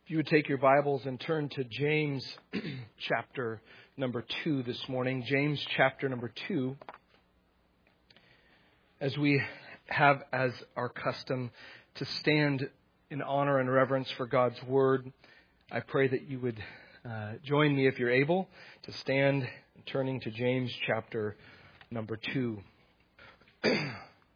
If you would take your Bibles and turn to James chapter number 2 this morning. James chapter number 2. As we have as our custom to stand in honor and reverence for God's Word, I pray that you would join me if you're able to stand turning to James chapter number 2. The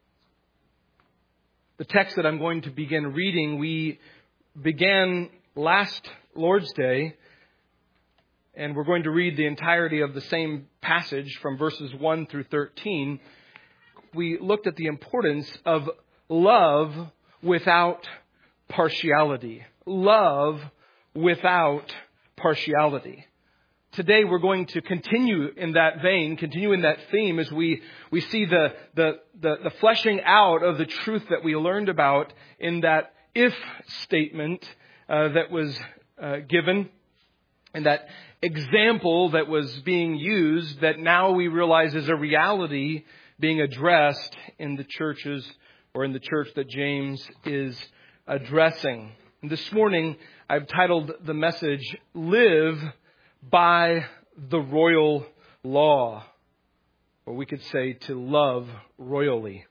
text that I'm going to begin reading, we began last Lord's Day, and we're going to read the entirety of the same passage from verses 1 through 13. We looked at the importance of love without partiality. Love without partiality. Today we're going to continue in that vein, continue in that theme as we see the fleshing out of the truth that we learned about in that if statement that was given, and that example that was being used that now we realize is a reality being addressed in the churches or in the church that James is addressing. And this morning I've titled the message, Live by the Royal Law, or we could say to love royally.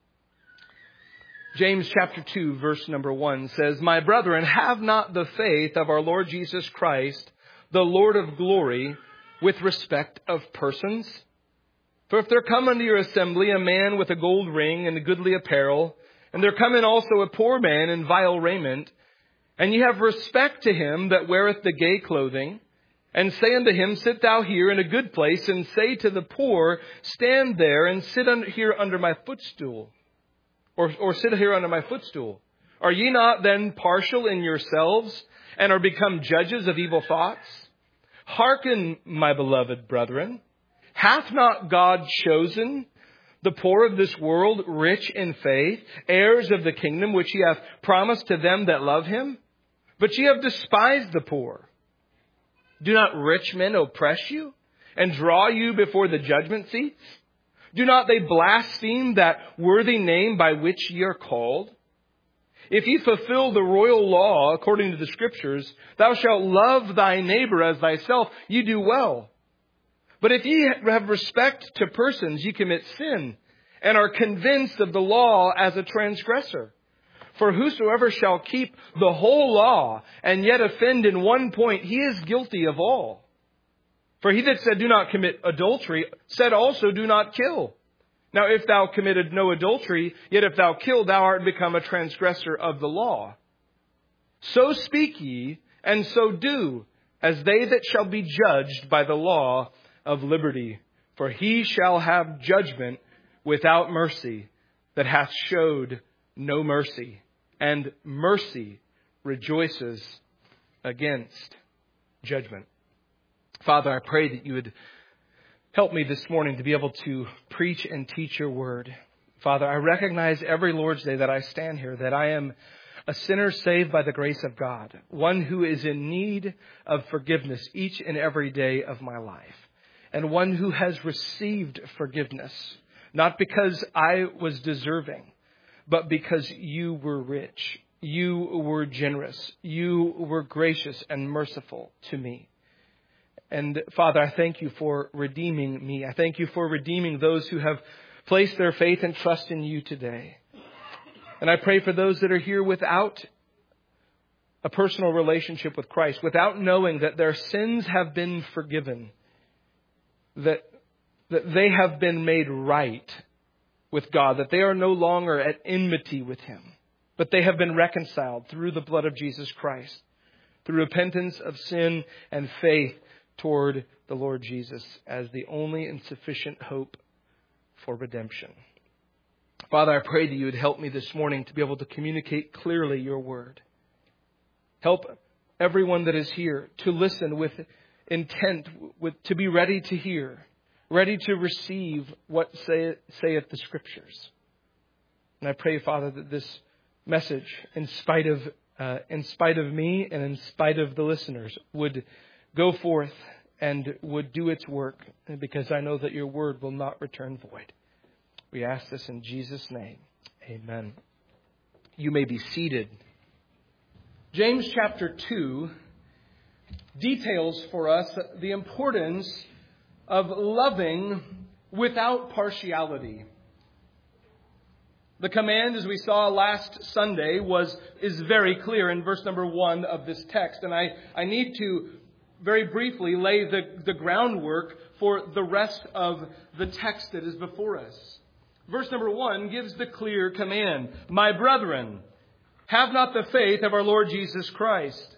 James chapter 2 verse number 1 says, My brethren, have not the faith of our Lord Jesus Christ, the Lord of glory, with respect of persons. For if there come unto your assembly a man with a gold ring and a goodly apparel, and there come in also a poor man in vile raiment, and ye have respect to him that weareth the gay clothing, and say unto him, Sit thou here in a good place, and say to the poor, Stand there and sit here under my footstool. Or sit here under my footstool. Are ye not then partial in yourselves, and are become judges of evil thoughts? Hearken, my beloved brethren. Hath not God chosen the poor of this world rich in faith, heirs of the kingdom which he hath promised to them that love him? But ye have despised the poor. Do not rich men oppress you, and draw you before the judgment seats? Do not they blaspheme that worthy name by which ye are called? If ye fulfill the royal law according to the Scriptures, thou shalt love thy neighbor as thyself, ye do well. But if ye have respect to persons, ye commit sin, and are convinced of the law as a transgressor. For whosoever shall keep the whole law, and yet offend in one point, he is guilty of all. For he that said, Do not commit adultery, said also, Do not kill. Now if thou committed no adultery, yet if thou kill, thou art become a transgressor of the law. So speak ye, and so do, as they that shall be judged by the law of liberty. For he shall have judgment without mercy, that hath showed no mercy. And mercy rejoices against judgment. Father, I pray that you would help me this morning to be able to preach and teach your word. Father, I recognize every Lord's Day that I stand here that I am a sinner saved by the grace of God, one who is in need of forgiveness each and every day of my life, and one who has received forgiveness, not because I was deserving, but because you were rich, you were generous, you were gracious and merciful to me. And Father, I thank you for redeeming me. I thank you for redeeming those who have placed their faith and trust in you today. And I pray for those that are here without a personal relationship with Christ, without knowing that their sins have been forgiven, that they have been made right with God, that they are no longer at enmity with him, but they have been reconciled through the blood of Jesus Christ, through repentance of sin and faith toward the Lord Jesus as the only and sufficient hope for redemption. Father, I pray that you would help me this morning to be able to communicate clearly your word. Help everyone that is here to listen with intent, to be ready to hear, ready to receive what saith the Scriptures. And I pray, Father, that this message, in spite of me and in spite of the listeners, would go forth and would do its work, because I know that your word will not return void. We ask this in Jesus' name. Amen. You may be seated. James chapter 2 details for us the importance of loving without partiality. The command, as we saw last Sunday, is very clear in verse number 1 of this text. And I need to very briefly lay the groundwork for the rest of the text that is before us. Verse number 1 gives the clear command, "My brethren, have not the faith of our Lord Jesus Christ."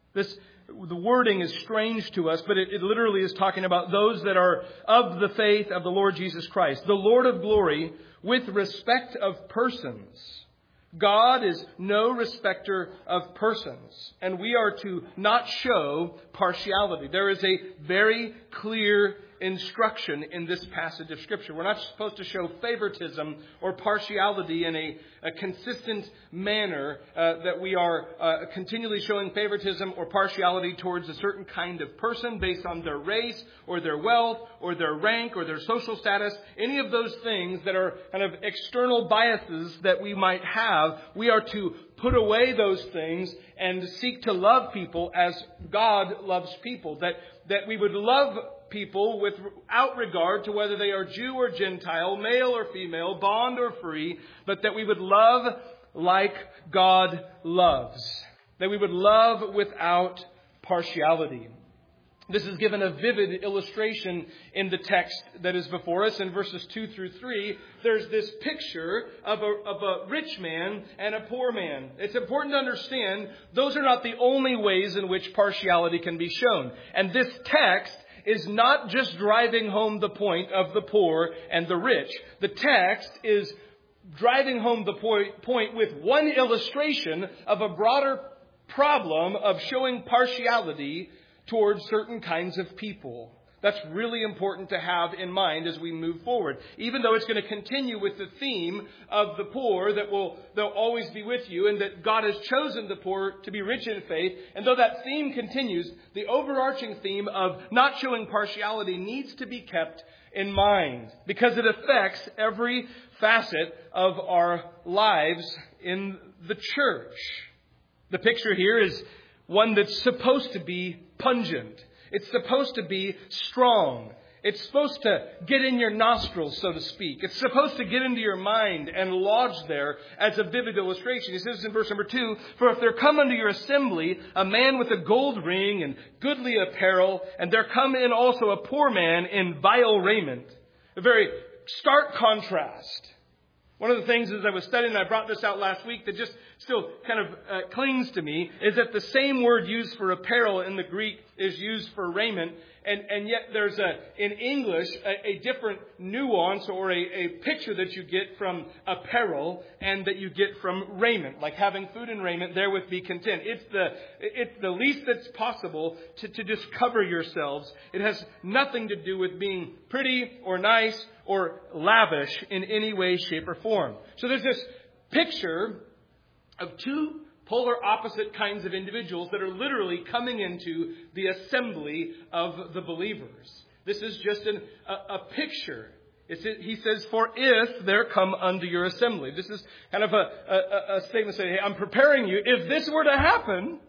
The wording is strange to us, but it literally is talking about those that are of the faith of the Lord Jesus Christ, the Lord of glory, with respect of persons. God is no respecter of persons, and we are to not show partiality. There is a very clear instruction in this passage of Scripture. We're not supposed to show favoritism or partiality in a consistent manner, that we are continually showing favoritism or partiality towards a certain kind of person based on their race or their wealth or their rank or their social status. Any of those things that are kind of external biases that we might have, we are to put away those things and seek to love people as God loves people. That we would love people without regard to whether they are Jew or Gentile, male or female, bond or free, but that we would love like God loves. That we would love without partiality. This is given a vivid illustration in the text that is before us in verses 2 through 3. There's this picture of a rich man and a poor man. It's important to understand those are not the only ways in which partiality can be shown. And this text is not just driving home the point of the poor and the rich. The text is driving home the point with one illustration of a broader problem of showing partiality towards certain kinds of people. That's really important to have in mind as we move forward. Even though it's going to continue with the theme of the poor they'll always be with you, and that God has chosen the poor to be rich in faith. And though that theme continues, the overarching theme of not showing partiality needs to be kept in mind because it affects every facet of our lives in the church. The picture here is one that's supposed to be pungent. It's supposed to be strong. It's supposed to get in your nostrils, so to speak. It's supposed to get into your mind and lodge there as a vivid illustration. He says in verse number 2, "For if there come unto your assembly a man with a gold ring and goodly apparel, and there come in also a poor man in vile raiment." A very stark contrast. One of the things as I was studying, and I brought this out last week, that just still kind of clings to me, is that the same word used for apparel in the Greek is used for raiment. And yet there's in English a different nuance or a picture that you get from apparel and that you get from raiment. Like having food and raiment, therewith be content. It's the least that's possible to just cover yourselves. It has nothing to do with being pretty or nice or lavish in any way, shape, or form. So there's this picture of two polar opposite kinds of individuals that are literally coming into the assembly of the believers. This is just a picture. He says, "For if there come unto your assembly." This is kind of a statement saying, "Hey, I'm preparing you. If this were to happen,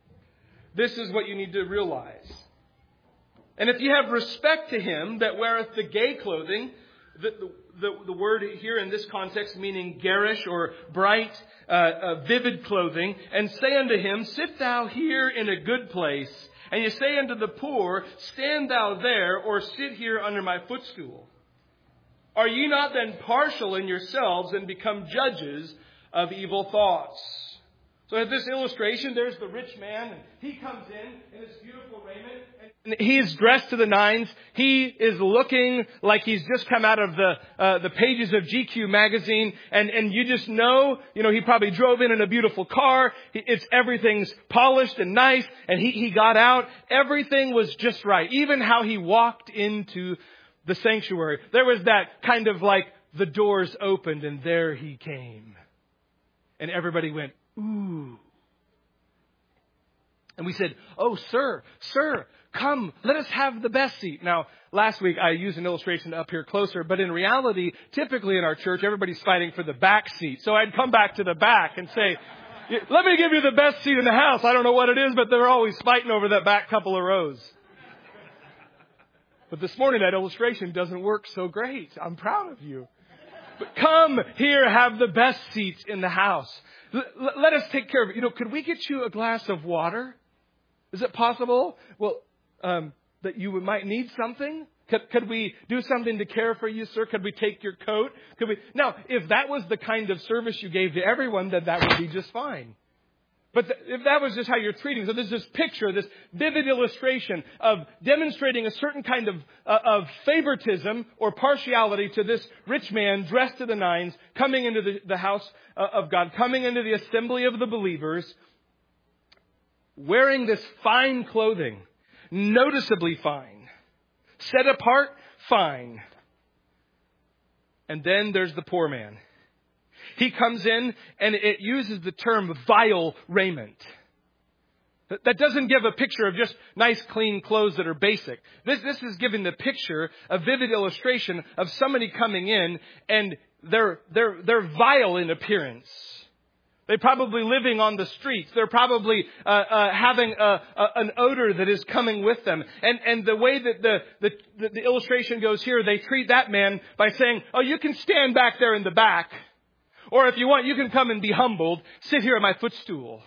this is what you need to realize." And if you have respect to him that weareth the gay clothing, the word here in this context meaning garish or bright, vivid clothing, and say unto him, "Sit thou here in a good place." And you say unto the poor, "Stand thou there, or sit here under my footstool." Are ye not then partial in yourselves and become judges of evil thoughts? So in this illustration, there's the rich man, and he comes in his beautiful raiment, and he's dressed to the nines. He is looking like he's just come out of the pages of GQ magazine, and you just know, he probably drove in a beautiful car. Everything's polished and nice, and he got out. Everything was just right. Even how he walked into the sanctuary, there was that kind of like the doors opened, and there he came, and everybody went, "Ooh." And we said, "Oh, sir, come, let us have the best seat." Now, last week I used an illustration up here closer, but in reality, typically in our church, everybody's fighting for the back seat. So I'd come back to the back and say, Let me give you the best seat in the house. I don't know what it is, but they're always fighting over that back couple of rows. But this morning, that illustration doesn't work so great. I'm proud of you. But come here, have the best seats in the house. Let us take care of it. Could we get you a glass of water? Is it possible? Well, that you might need something? Could we do something to care for you, sir? Could we take your coat? Now, if that was the kind of service you gave to everyone, then that would be just fine. But if that was just how you're treating, so there's this picture, this vivid illustration of demonstrating a certain kind of favoritism or partiality to this rich man dressed to the nines, coming into the house of God, coming into the assembly of the believers, wearing this fine clothing, noticeably fine, set apart, fine. And then there's the poor man. He comes in and it uses the term vile raiment. That doesn't give a picture of just nice, clean clothes that are basic. This is giving the picture, a vivid illustration of somebody coming in and they're vile in appearance. They're probably living on the streets. They're probably having an odor that is coming with them. And the way that the illustration goes here, they treat that man by saying, "Oh, you can stand back there in the back. Or if you want, you can come and be humbled. Sit here at my footstool."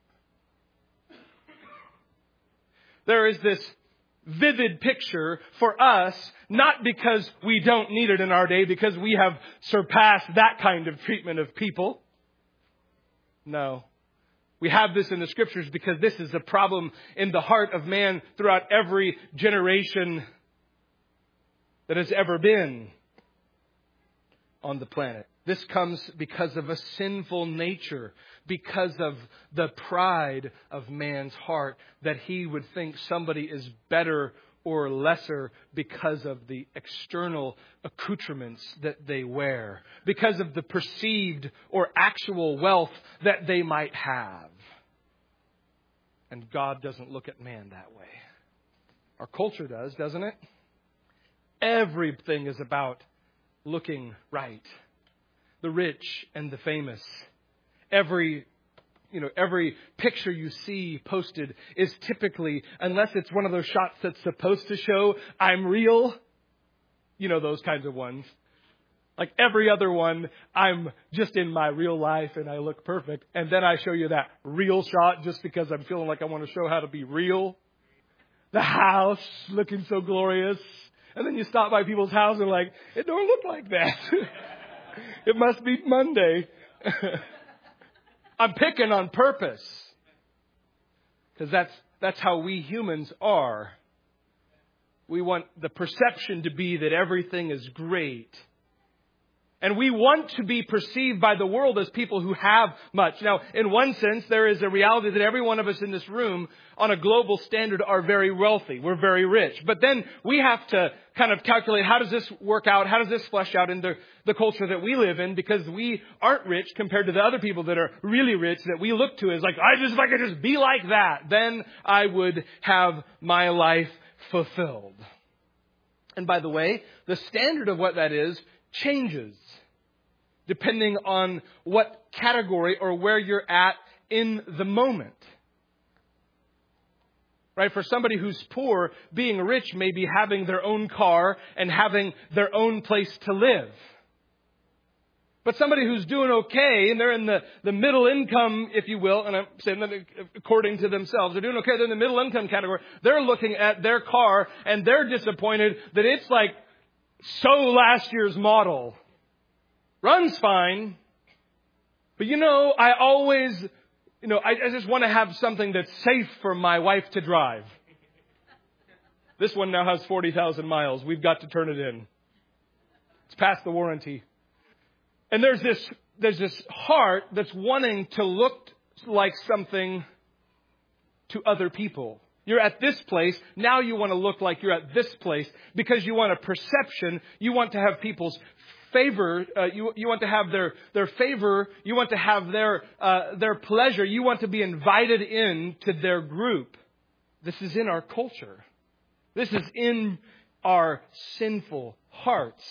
There is this vivid picture for us, not because we don't need it in our day, because we have surpassed that kind of treatment of people. No. We have this in the Scriptures because this is a problem in the heart of man throughout every generation that has ever been on the planet. This comes because of a sinful nature, because of the pride of man's heart, that he would think somebody is better or lesser because of the external accoutrements that they wear, because of the perceived or actual wealth that they might have. And God doesn't look at man that way. Our culture does, doesn't it? Everything is about looking right. The rich and the famous. Every picture you see posted is typically, unless it's one of those shots that's supposed to show I'm real, those kinds of ones. Like every other one, I'm just in my real life and I look perfect. And then I show you that real shot just because I'm feeling like I want to show how to be real. The house looking so glorious. And then you stop by people's house and like, it don't look like that. It must be Monday. I'm picking on purpose. Because that's how we humans are. We want the perception to be that everything is great. And we want to be perceived by the world as people who have much. Now, in one sense, there is a reality that every one of us in this room, on a global standard, are very wealthy. We're very rich. But then we have to kind of calculate, how does this work out? How does this flesh out in the culture that we live in? Because we aren't rich compared to the other people that are really rich that we look to as like, if I could just be like that, then I would have my life fulfilled. And by the way, the standard of what that is changes depending on what category or where you're at in the moment. Right? For somebody who's poor, being rich may be having their own car and having their own place to live. But somebody who's doing okay, and they're in the middle income, if you will, and I'm saying that according to themselves, they're doing okay, they're in the middle income category, they're looking at their car and they're disappointed that it's like so last year's model. Runs fine. But I always, I just want to have something that's safe for my wife to drive. This one now has 40,000 miles. We've got to turn it in. It's past the warranty. And there's this heart that's wanting to look like something to other people. You're at this place. Now you want to look like you're at this place because you want a perception. You want to have people's favor. You want to have their favor. You want to have their pleasure. You want to be invited in to their group. This is in our culture. This is in our sinful hearts.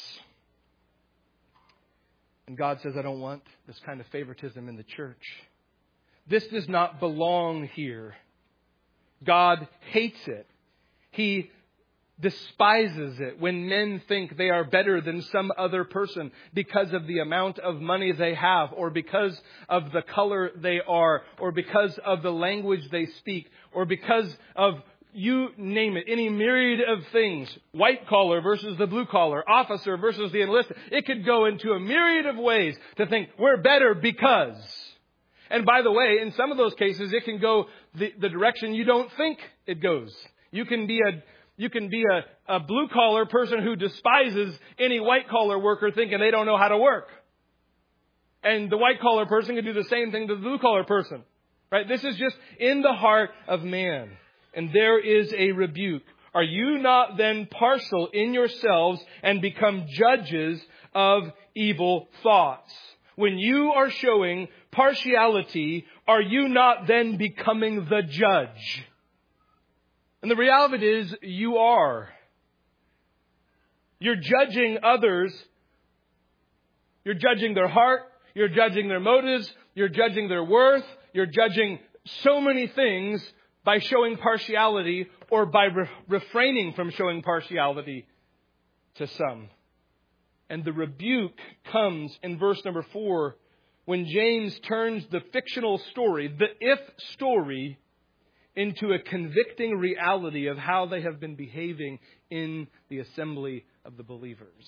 And God says, I don't want this kind of favoritism in the church. This does not belong here. God hates it. He despises it when men think they are better than some other person because of the amount of money they have, or because of the color they are, or because of the language they speak, or because of, you name it, any myriad of things. White collar versus the blue collar, officer versus the enlisted. It could go into a myriad of ways to think we're better because. And by the way, in some of those cases, it can go the direction you don't think it goes. You can be a blue-collar person who despises any white-collar worker thinking they don't know how to work. And the white-collar person can do the same thing to the blue-collar person. Right? This is just in the heart of man. And there is a rebuke. Are you not then partial in yourselves and become judges of evil thoughts? When you are showing partiality, are you not then becoming the judge? And the reality is, you are. You're judging others. You're judging their heart. You're judging their motives. You're judging their worth. You're judging so many things by showing partiality, or by refraining from showing partiality to some. And the rebuke comes in verse number 4 when James turns the fictional story, the if story, into a convicting reality of how they have been behaving in the assembly of the believers.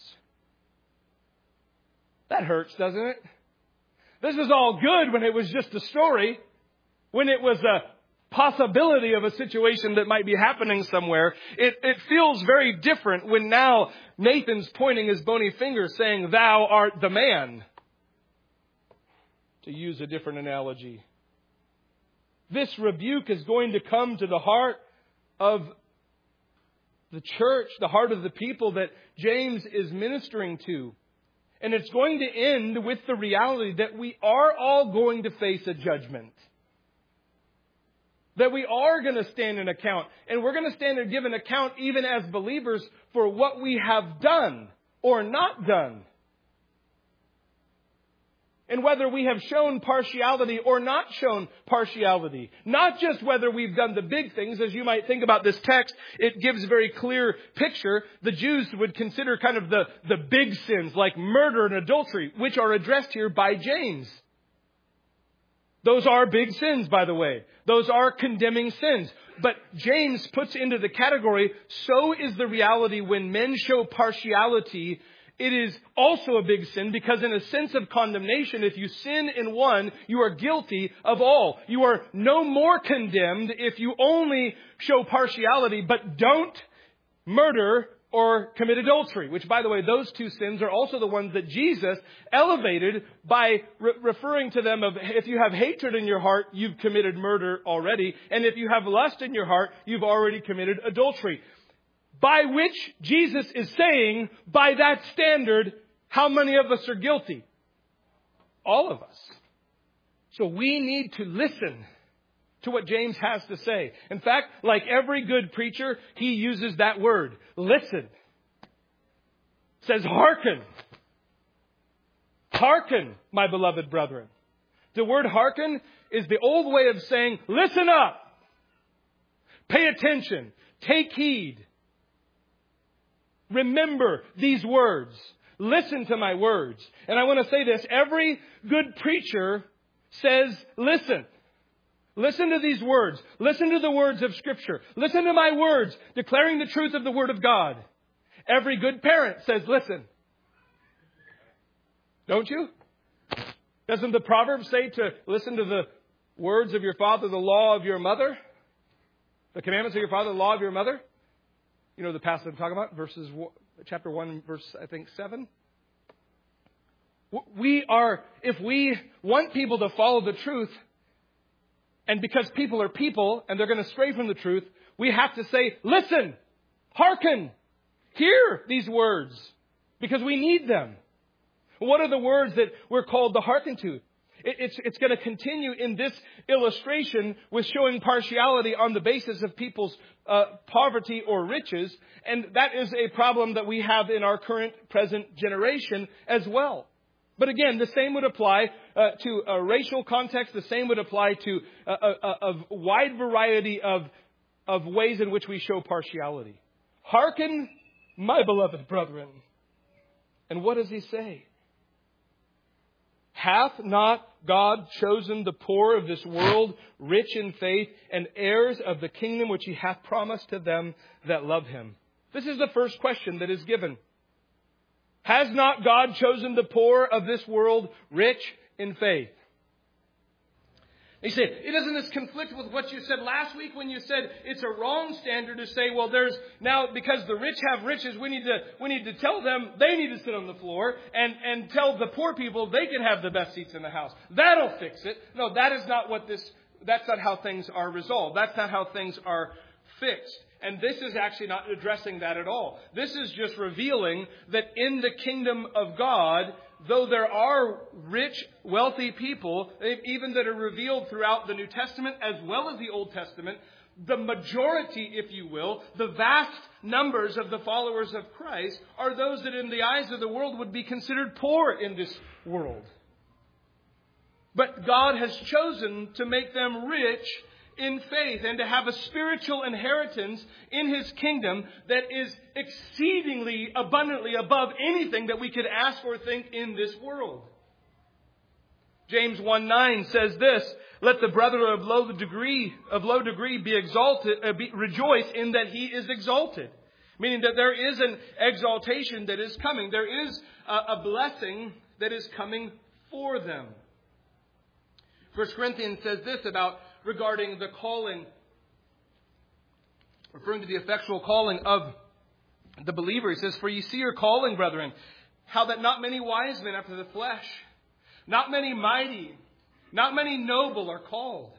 That hurts, doesn't it? This was all good when it was just a story, when it was a possibility of a situation that might be happening somewhere. It feels very different when now Nathan's pointing his bony finger saying, "Thou art the man," to use a different analogy. This rebuke is going to come to the heart of the church, the heart of the people that James is ministering to. And it's going to end with the reality that we are all going to face a judgment. That we are going to stand an account. And we're going to stand and give an account even as believers for what we have done or not done. And whether we have shown partiality or not shown partiality. Not just whether we've done the big things. As you might think about this text, it gives a very clear picture. The Jews would consider kind of the big sins like murder and adultery, which are addressed here by James. Those are big sins, by the way. Those are condemning sins. But James puts into the category, so is the reality when men show partiality. It is also a big sin because in a sense of condemnation, if you sin in one, you are guilty of all. You are no more condemned if you only show partiality, but don't murder or commit adultery. Which, by the way, those two sins are also the ones that Jesus elevated by referring to them of, if you have hatred in your heart, you've committed murder already. And if you have lust in your heart, you've already committed adultery. By which Jesus is saying, by that standard, how many of us are guilty? All of us. So we need to listen to what James has to say. In fact, like every good preacher, he uses that word, listen. Says, hearken. Hearken, my beloved brethren. The word hearken is the old way of saying, listen up. Pay attention. Take heed. Remember these words. Listen to my words. And I want to say this. Every good preacher says, listen. Listen to these words. Listen to the words of Scripture. Listen to my words, declaring the truth of the Word of God. Every good parent says, listen. Don't you? Doesn't the proverb say to listen to the words of your father, the law of your mother? The commandments of your father, the law of your mother? You know the passage I'm talking about? Chapter 1, verse, I think, 7. If we want people to follow the truth, and because people are people and they're going to stray from the truth, we have to say, listen, hearken, hear these words, because we need them. What are the words that we're called to hearken to? It's going to continue in this illustration with showing partiality on the basis of people's poverty or riches. And that is a problem that we have in our current, present generation as well. But again, the same would apply to a racial context. The same would apply to a wide variety of ways in which we show partiality. Hearken, my beloved brethren. And what does he say? Hath not God chosen the poor of this world, rich in faith, and heirs of the kingdom which he hath promised to them that love him? This is the first question that is given. Has not God chosen the poor of this world, rich in faith? He said, doesn't this conflict with what you said last week when you said it's a wrong standard to say, well, there's now, because the rich have riches, we need to tell them they need to sit on the floor and tell the poor people they can have the best seats in the house. That'll fix it. No, that's not how things are resolved. That's not how things are fixed. And this is actually not addressing that at all. This is just revealing that in the kingdom of God, though there are rich, wealthy people, even that are revealed throughout the New Testament as well as the Old Testament, the majority, if you will, the vast numbers of the followers of Christ are those that in the eyes of the world would be considered poor in this world. But God has chosen to make them rich in faith and to have a spiritual inheritance in his kingdom that is exceedingly abundantly above anything that we could ask or think in this world. James 1:9 says this, let the brother of low degree be exalted, rejoice in that he is exalted. Meaning that there is an exaltation that is coming. There is a blessing that is coming for them. 1 Corinthians says this regarding the calling, referring to the effectual calling of the believer. He says, for ye see your calling, brethren, how that not many wise men after the flesh, not many mighty, not many noble are called.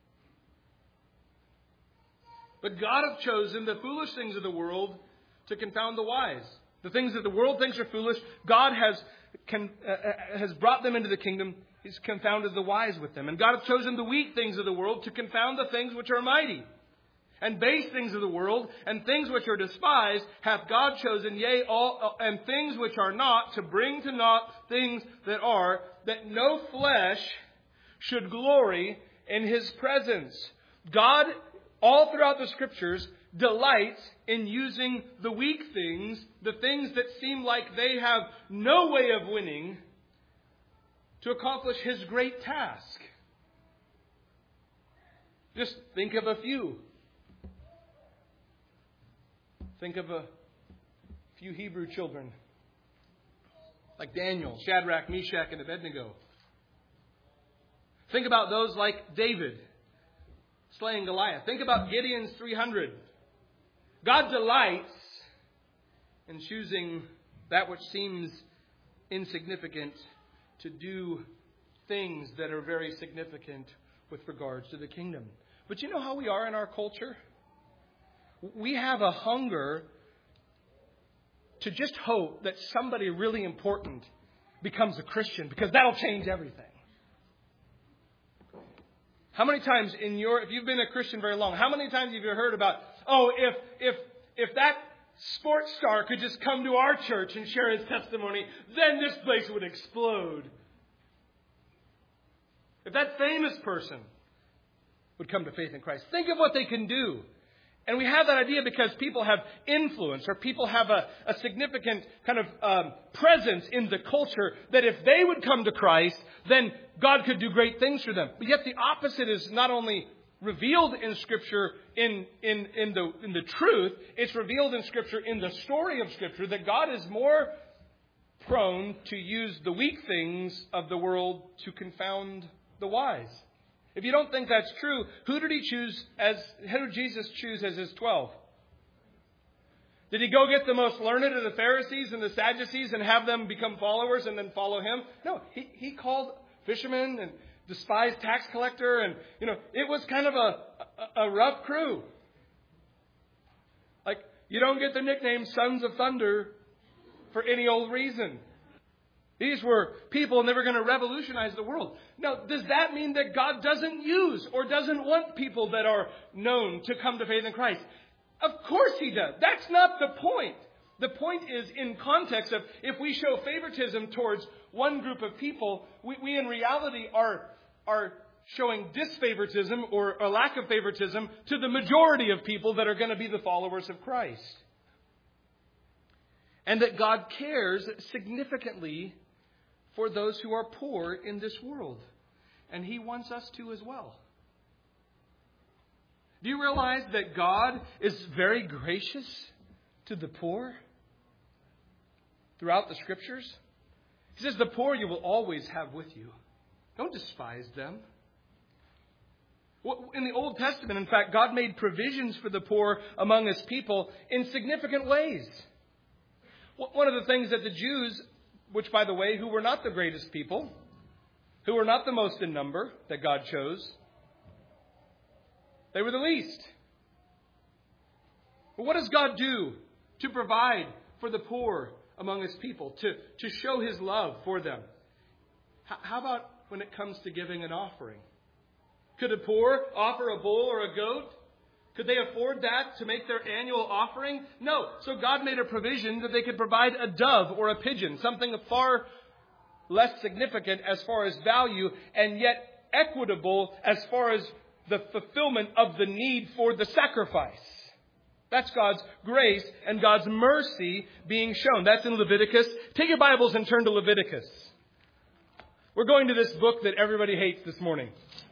But God hath chosen the foolish things of the world to confound the wise. The things that the world thinks are foolish, God has brought them into the kingdom. He's confounded the wise with them. And God hath chosen the weak things of the world to confound the things which are mighty. And base things of the world, and things which are despised, hath God chosen, yea, all, and things which are not, to bring to naught things that are, that no flesh should glory in his presence. God, all throughout the Scriptures, delights in using the weak things, the things that seem like they have no way of winning, to accomplish his great task. Just think of a few. Think of a few Hebrew children, like Daniel, Shadrach, Meshach, and Abednego. Think about those like David, slaying Goliath. Think about Gideon's 300. God delights in choosing that which seems insignificant to do things that are very significant with regards to the kingdom. But you know how we are in our culture? We have a hunger to just hope that somebody really important becomes a Christian, because that'll change everything. How many times if you've been a Christian very long, how many times have you heard about, if that sports star could just come to our church and share his testimony, then this place would explode. If that famous person would come to faith in Christ, think of what they can do. And we have that idea because people have influence, or people have a significant kind of presence in the culture, that if they would come to Christ, then God could do great things for them. But yet the opposite is not only revealed in Scripture in the truth, it's revealed in Scripture in the story of Scripture, that God is more prone to use the weak things of the world to confound the wise. If you don't think that's true, who did Jesus choose as his 12? Did he go get the most learned of the Pharisees and the Sadducees and have them become followers and then follow him? No, he called fishermen and despised tax collector, and it was kind of a rough crew. Like, you don't get the nickname Sons of Thunder for any old reason. These were people, and they were going to revolutionize the world. Now, does that mean that God doesn't use or doesn't want people that are known to come to faith in Christ? Of course he does. That's not the point. The point is in context of if we show favoritism towards one group of people, we in reality are showing disfavoritism or a lack of favoritism to the majority of people that are going to be the followers of Christ. And that God cares significantly for those who are poor in this world. And He wants us to as well. Do you realize that God is very gracious to the poor throughout the Scriptures? He says, the poor you will always have with you. Don't despise them. In the Old Testament, in fact, God made provisions for the poor among His people in significant ways. One of the things that the Jews, which, by the way, who were not the greatest people, who were not the most in number that God chose, they were the least. But what does God do to provide for the poor among His people, to show His love for them? How about when it comes to giving an offering? Could the poor offer a bull or a goat? Could they afford that to make their annual offering? No. So God made a provision that they could provide a dove or a pigeon, something far less significant as far as value, and yet equitable as far as the fulfillment of the need for the sacrifice. That's God's grace and God's mercy being shown. That's in Leviticus. Take your Bibles and turn to Leviticus. We're going to this book that everybody hates this morning.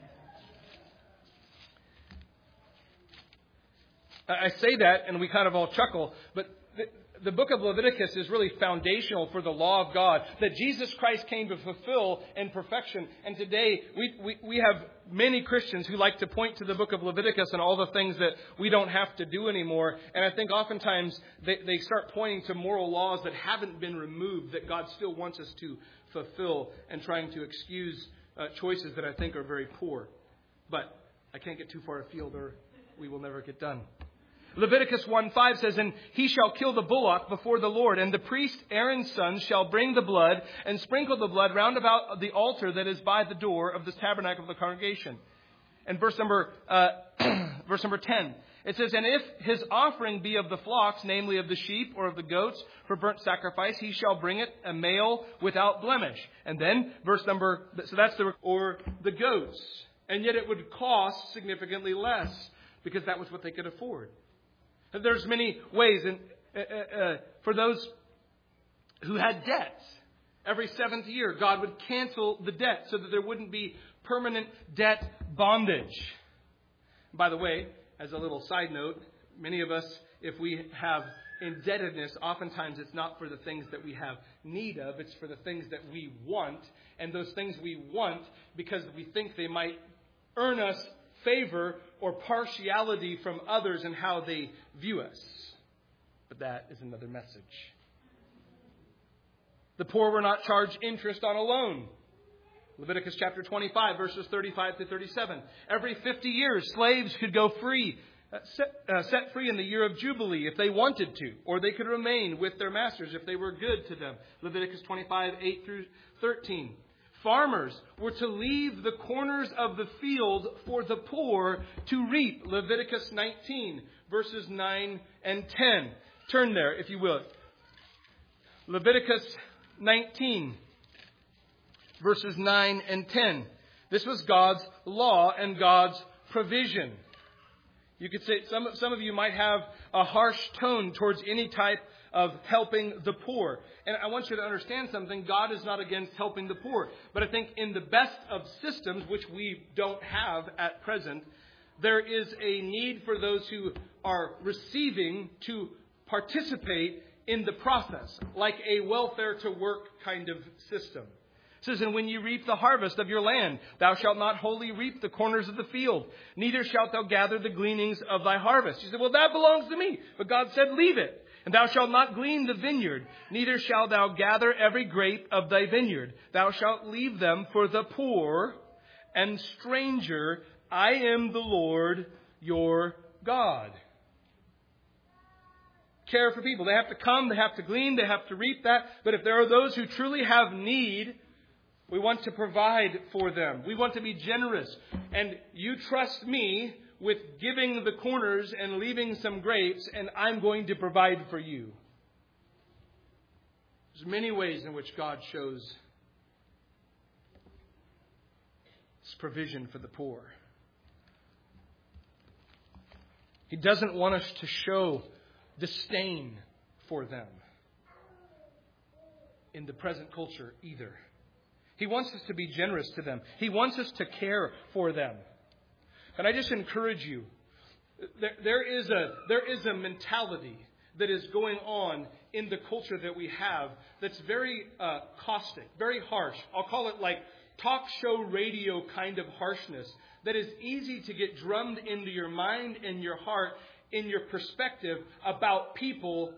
I say that and we kind of all chuckle, but the book of Leviticus is really foundational for the law of God that Jesus Christ came to fulfill in perfection. And today we have many Christians who like to point to the book of Leviticus and all the things that we don't have to do anymore. And I think oftentimes they start pointing to moral laws that haven't been removed that God still wants us to fulfill and trying to excuse choices that I think are very poor. But I can't get too far afield or we will never get done. Leviticus 1:5 says, "And he shall kill the bullock before the Lord, and the priest Aaron's son shall bring the blood and sprinkle the blood round about the altar that is by the door of the tabernacle of the congregation." And verse number 10, it says, "And if his offering be of the flocks, namely of the sheep or of the goats for burnt sacrifice, he shall bring it a male without blemish." And then or the goats. And yet it would cost significantly less because that was what they could afford. There's many ways, and for those who had debts, every 7th year, God would cancel the debt so that there wouldn't be permanent debt bondage. By the way, as a little side note, many of us, if we have indebtedness, oftentimes it's not for the things that we have need of, it's for the things that we want. And those things we want because we think they might earn us favor or partiality from others and how they view us. But that is another message. The poor were not charged interest on a loan. Leviticus chapter 25, verses 35 to 37. Every 50 years, slaves could go free, set free in the year of Jubilee if they wanted to, or they could remain with their masters if they were good to them. Leviticus 25, 8 through 13. Farmers were to leave the corners of the field for the poor to reap. Leviticus 19, verses 9 and 10. Turn there, if you will. Leviticus 19, verses 9 and 10. This was God's law and God's provision. You could say some of you might have a harsh tone towards any type of helping the poor. And I want you to understand something. God is not against helping the poor. But I think in the best of systems, which we don't have at present, there is a need for those who are receiving to participate in the process, like a welfare to work kind of system. It says, "And when you reap the harvest of your land, thou shalt not wholly reap the corners of the field, neither shalt thou gather the gleanings of thy harvest." You say, "Well, that belongs to me." But God said, "Leave it. And thou shalt not glean the vineyard, neither shalt thou gather every grape of thy vineyard. Thou shalt leave them for the poor and stranger. I am the Lord your God." Care for people. They have to come, they have to glean, they have to reap that. But if there are those who truly have need, we want to provide for them. We want to be generous. And you trust me with giving the corners and leaving some grapes, and I'm going to provide for you. There's many ways in which God shows His provision for the poor. He doesn't want us to show disdain for them in the present culture either. He wants us to be generous to them. He wants us to care for them. And I just encourage you, there is a mentality that is going on in the culture that we have that's very caustic, very harsh. I'll call it like talk show radio kind of harshness that is easy to get drummed into your mind and your heart, in your perspective about people,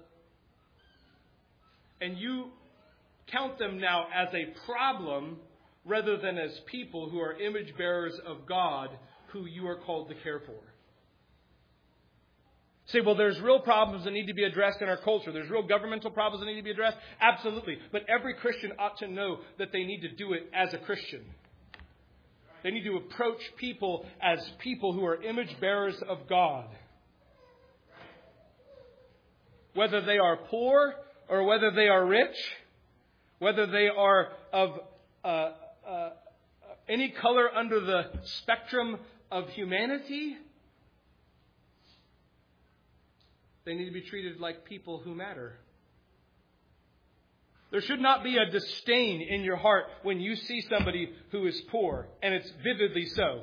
and you count them now as a problem rather than as people who are image bearers of God who you are called to care for. Say, well, there's real problems that need to be addressed in our culture. There's real governmental problems that need to be addressed. Absolutely. But every Christian ought to know that they need to do it as a Christian. They need to approach people as people who are image bearers of God. Whether they are poor or whether they are rich, whether they are of any color under the spectrum of humanity, they need to be treated like people who matter. There should not be a disdain in your heart when you see somebody who is poor, and it's vividly so.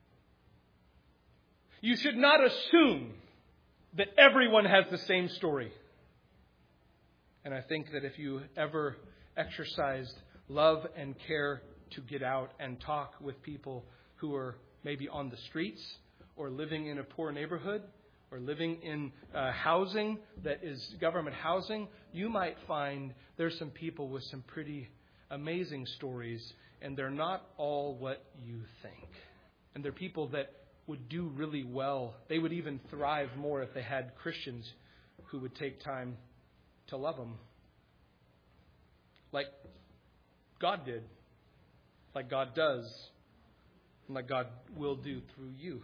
You should not assume that everyone has the same story. And I think that if you ever exercised love and care to get out and talk with people who are maybe on the streets or living in a poor neighborhood or living in housing that is government housing, you might find there's some people with some pretty amazing stories, and they're not all what you think. And they're people that would do really well. They would even thrive more if they had Christians who would take time to love them. Like God did. Like God does. And like God will do through you.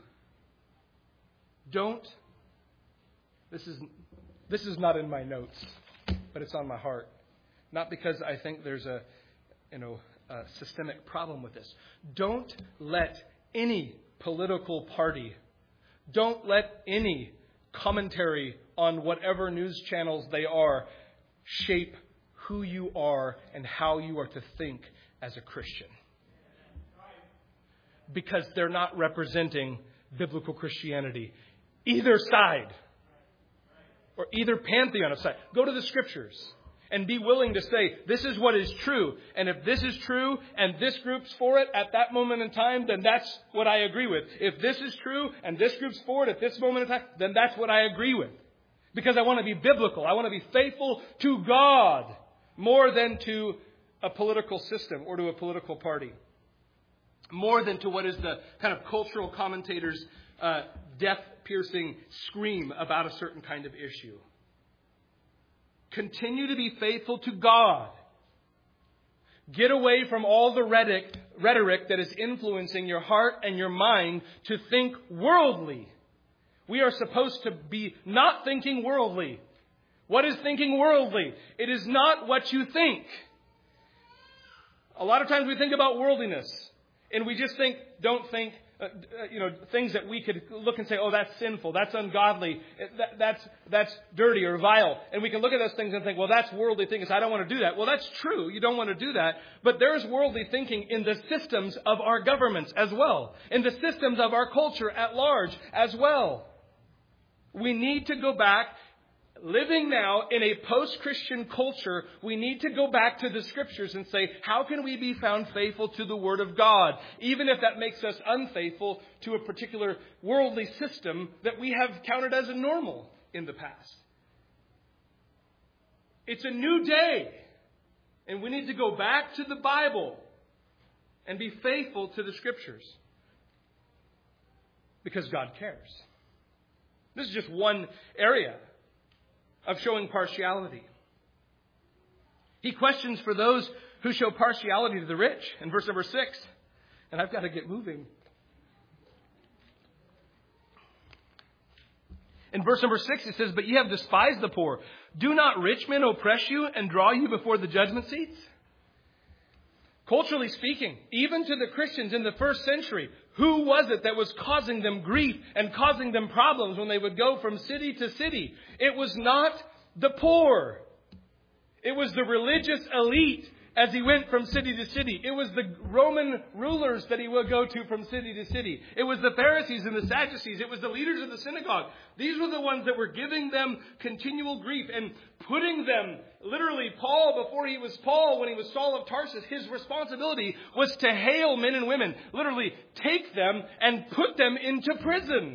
This is not in my notes, but it's on my heart. Not because I think there's a systemic problem with this. Don't let any political party, don't let any commentary on whatever news channels they are shape who you are and how you are to think as a Christian. Because they're not representing biblical Christianity. Either side. Or either pantheon of side. Go to the Scriptures and be willing to say, this is what is true. And if this is true and this group's for it at that moment in time, then that's what I agree with. If this is true and this group's for it at this moment in time, then that's what I agree with. Because I want to be biblical. I want to be faithful to God more than to a political system or to a political party. More than to what is the kind of cultural commentators' death-piercing scream about a certain kind of issue. Continue to be faithful to God. Get away from all the rhetoric that is influencing your heart and your mind to think worldly. We are supposed to be not thinking worldly. What is thinking worldly? It is not what you think. A lot of times we think about worldliness and we just don't think, things that we could look and say, oh, that's sinful, that's ungodly, that's dirty or vile. And we can look at those things and think, well, that's worldly thinking, so I don't want to do that. Well, that's true. You don't want to do that. But there's worldly thinking in the systems of our governments as well, in the systems of our culture at large as well. We need to go back. Living now in a post-Christian culture, we need to go back to the Scriptures and say, how can we be found faithful to the Word of God, even if that makes us unfaithful to a particular worldly system that we have counted as a normal in the past? It's a new day, and we need to go back to the Bible and be faithful to the Scriptures because God cares. This is just one area of showing partiality. He questions for those who show partiality to the rich in verse number 6. And I've got to get moving. In verse number 6, it says, "But ye have despised the poor. Do not rich men oppress you and draw you before the judgment seats?" Culturally speaking, even to the Christians in the first century, who was it that was causing them grief and causing them problems when they would go from city to city? It was not the poor. It was the religious elite as he went from city to city. It was the Roman rulers that he would go to from city to city. It was the Pharisees and the Sadducees. It was the leaders of the synagogue. These were the ones that were giving them continual grief and putting them, literally, Paul, before he was Paul, when he was Saul of Tarsus, his responsibility was to hail men and women, literally take them and put them into prison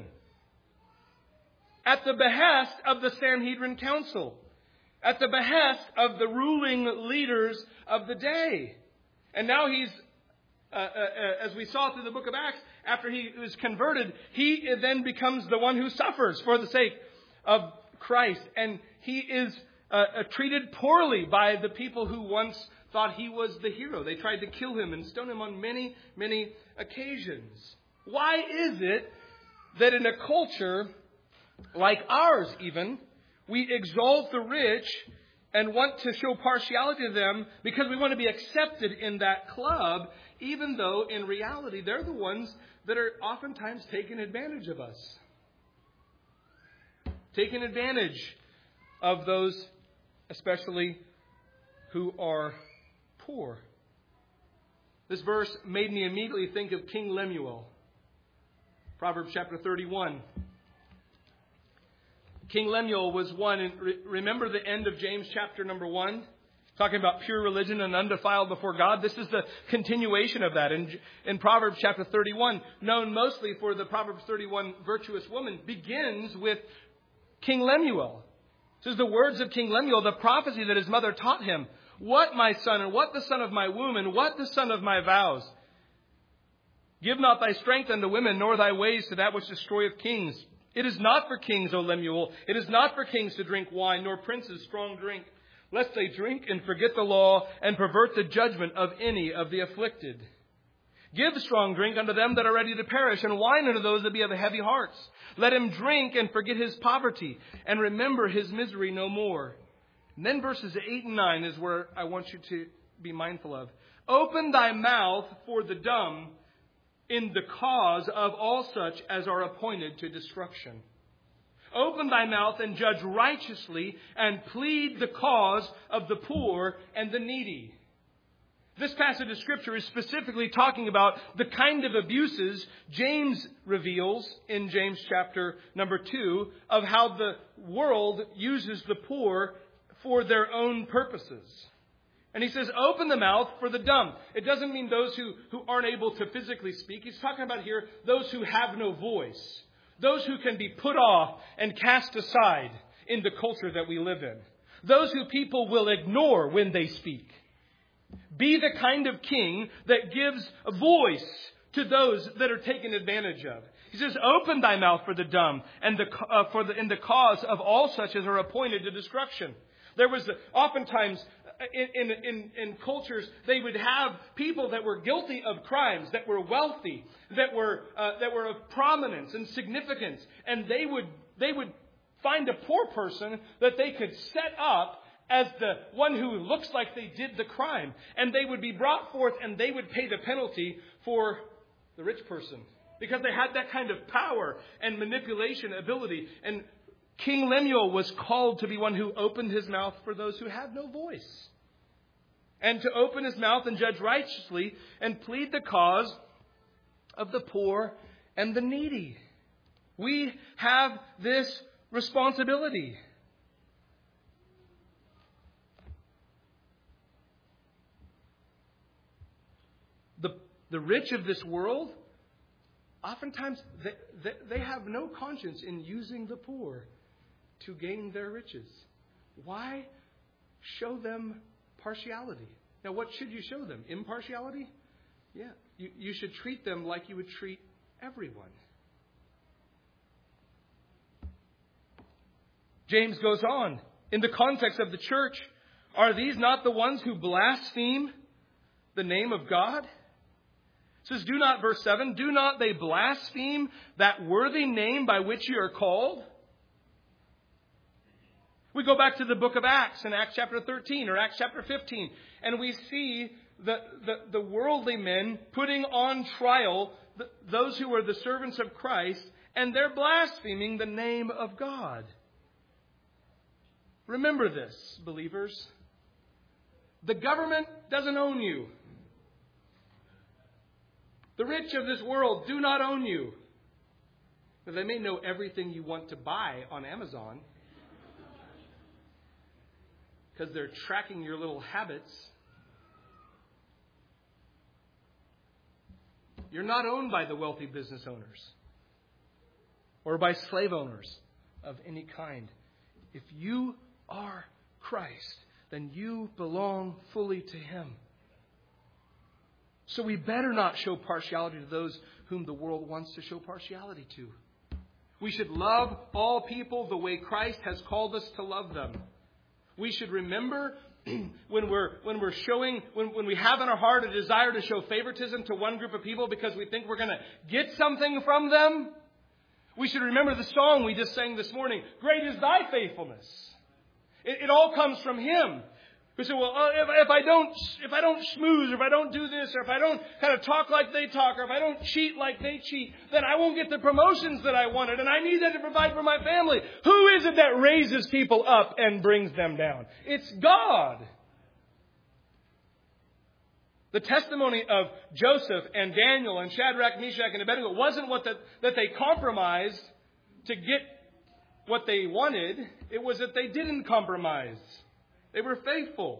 at the behest of the Sanhedrin Council, at the behest of the ruling leaders of the day. And now he's, as we saw through the book of Acts, after he was converted, he then becomes the one who suffers for the sake of Christ. And he is treated poorly by the people who once thought he was the hero. They tried to kill him and stone him on many, many occasions. Why is it that in a culture like ours even, we exalt the rich and want to show partiality to them because we want to be accepted in that club, even though in reality they're the ones that are oftentimes taking advantage of us. Taking advantage of those, especially who are poor. This verse made me immediately think of King Lemuel. Proverbs chapter 31. King Lemuel was one, and remember the end of James chapter number 1? Talking about pure religion and undefiled before God. This is the continuation of that. In Proverbs chapter 31, known mostly for the Proverbs 31 virtuous woman, begins with King Lemuel. This is the words of King Lemuel, the prophecy that his mother taught him. "What, my son, and what the son of my womb, and what the son of my vows? Give not thy strength unto women, nor thy ways to that which destroyeth kings. It is not for kings, O Lemuel. It is not for kings to drink wine, nor princes strong drink, lest they drink and forget the law and pervert the judgment of any of the afflicted. Give strong drink unto them that are ready to perish, and wine unto those that be of heavy hearts. Let him drink and forget his poverty, and remember his misery no more." And then verses 8 and 9 is where I want you to be mindful of. "Open thy mouth for the dumb, in the cause of all such as are appointed to destruction. Open thy mouth and judge righteously, and plead the cause of the poor and the needy." This passage of Scripture is specifically talking about the kind of abuses James reveals in James chapter number 2 of how the world uses the poor for their own purposes. And he says, open the mouth for the dumb. It doesn't mean those who aren't able to physically speak. He's talking about here those who have no voice. Those who can be put off and cast aside in the culture that we live in. Those who people will ignore when they speak. Be the kind of king that gives a voice to those that are taken advantage of. He says, open thy mouth for the dumb and in the cause of all such as are appointed to destruction. There was oftentimes in cultures, they would have people that were guilty of crimes, that were wealthy, that were of prominence and significance, and they would find a poor person that they could set up as the one who looks like they did the crime, and they would be brought forth, and they would pay the penalty for the rich person because they had that kind of power and manipulation ability. And King Lemuel was called to be one who opened his mouth for those who had no voice. And to open his mouth and judge righteously and plead the cause of the poor and the needy. We have this responsibility. The rich of this world, oftentimes they have no conscience in using the poor to gain their riches. Why show them partiality? Now, what should you show them? Impartiality? Yeah. You should treat them like you would treat everyone. James goes on. In the context of the church, are these not the ones who blaspheme the name of God? It says, verse 7, do not they blaspheme that worthy name by which you are called? We go back to the book of Acts in Acts chapter 13 or Acts chapter 15, and we see the worldly men putting on trial those who are the servants of Christ, and they're blaspheming the name of God. Remember this, believers. The government doesn't own you. The rich of this world do not own you. But they may know everything you want to buy on Amazon because they're tracking your little habits. You're not owned by the wealthy business owners or by slave owners of any kind. If you are Christ, then you belong fully to Him. So we better not show partiality to those whom the world wants to show partiality to. We should love all people the way Christ has called us to love them. We should remember when we have in our heart a desire to show favoritism to one group of people because we think we're going to get something from them. We should remember the song we just sang this morning, "Great is thy faithfulness." It all comes from Him. We say, well, if I don't schmooze, or if I don't do this, or if I don't kind of talk like they talk, or if I don't cheat like they cheat, then I won't get the promotions that I wanted, and I need that to provide for my family. Who is it that raises people up and brings them down? It's God. The testimony of Joseph and Daniel and Shadrach, Meshach, and Abednego wasn't that they compromised to get what they wanted. It was that they didn't compromise. They were faithful.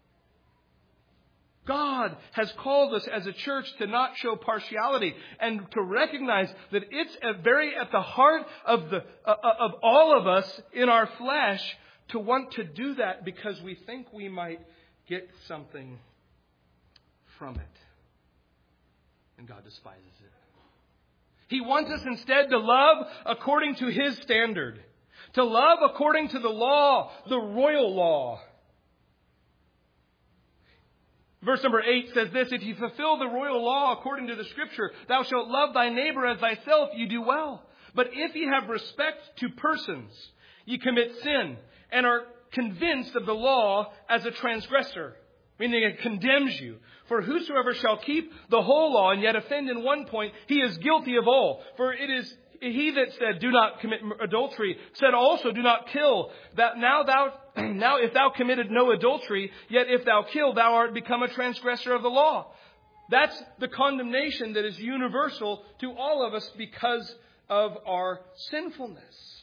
God has called us as a church to not show partiality and to recognize that it's very at the heart of all of us in our flesh to want to do that because we think we might get something from it. And God despises it. He wants us instead to love according to His standard. To love according to the law, the royal law. Verse number 8 says this, "If you fulfill the royal law according to the Scripture, thou shalt love thy neighbor as thyself, you do well. But if ye have respect to persons, ye commit sin, and are convinced of the law as a transgressor," meaning it condemns you. "For whosoever shall keep the whole law and yet offend in one point, he is guilty of all. For it is He that said, do not commit adultery, said also, do not kill. That now if thou committed no adultery, yet if thou kill, thou art become a transgressor of the law." That's the condemnation that is universal to all of us because of our sinfulness.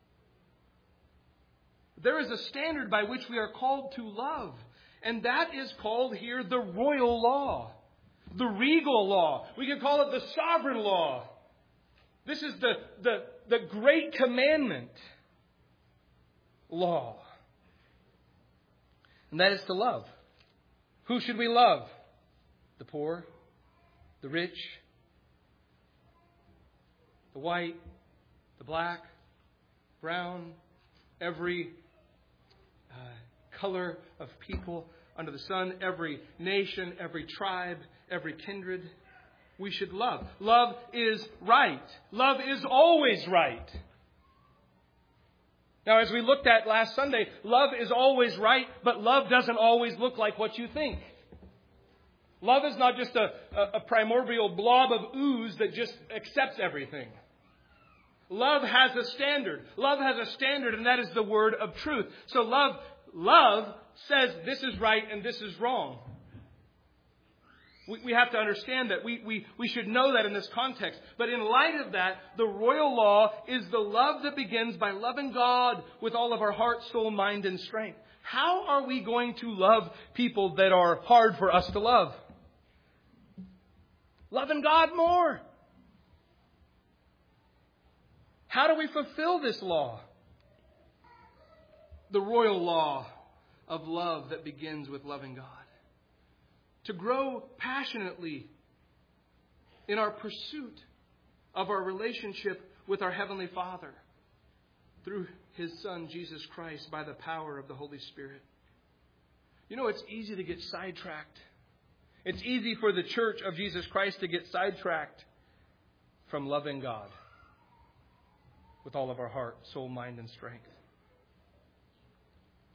There is a standard by which we are called to love. And that is called here the royal law. The regal law. We can call it the sovereign law. This is the great commandment law. And that is to love. Who should we love? The poor, the rich, the white, the black, brown, every color of people under the sun, every nation, every tribe, every kindred. We should love. Love is right. Love is always right. Now, as we looked at last Sunday, love is always right, but love doesn't always look like what you think. Love is not just a primordial blob of ooze that just accepts everything. Love has a standard. Love has a standard, and that is the word of truth. So love says this is right and this is wrong. We have to understand that. We should know that in this context. But in light of that, the royal law is the love that begins by loving God with all of our heart, soul, mind, and strength. How are we going to love people that are hard for us to love? Loving God more. How do we fulfill this law? The royal law of love that begins with loving God. To grow passionately in our pursuit of our relationship with our Heavenly Father through His Son, Jesus Christ, by the power of the Holy Spirit. You know, it's easy to get sidetracked. It's easy for the church of Jesus Christ to get sidetracked from loving God with all of our heart, soul, mind, and strength.